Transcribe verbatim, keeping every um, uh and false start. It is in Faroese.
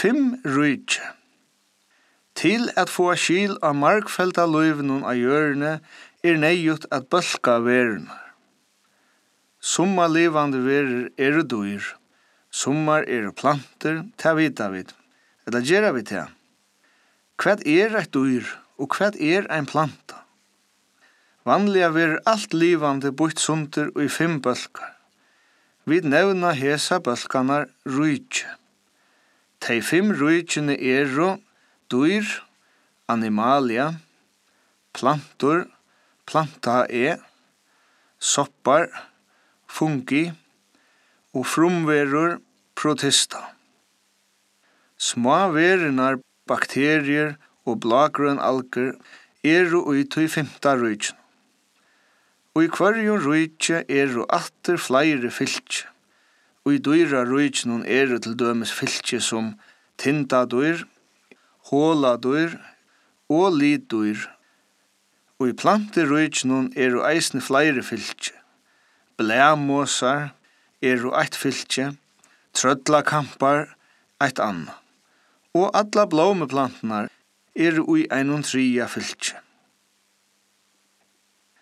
fem rydje. Til at få skil av markfelta løyvnun av hjørne er neiut at bølka verna. Summa livande verer er dyr, summar er planter, ta vita vid, eller gjerra vi ta. Hvat er eit dyr, og hvat er ein planta? Vanliga verer alt livande bort sunter og i fem bølkar. Vi nevna hesa bølkanar rydje. Tei fem rydjene eru dyr, animalia, plantur, plantae, soppar, fungi og frumverur protista. Små verenar, bakterier og blågrøn alger eru i tui femta rydjen. Og i kvarju rydje eru atter flere fylkje. Og i dyra rydjen eru til dømes fylkje som tindadyr, håladyr og liddyr. Og i planterydjen eru eisne flere fylkje. Blæmåsar eru eitt fylkje, trøllakampar eitt anna. Og alla blómeplantanar eru i einum tria fylkje.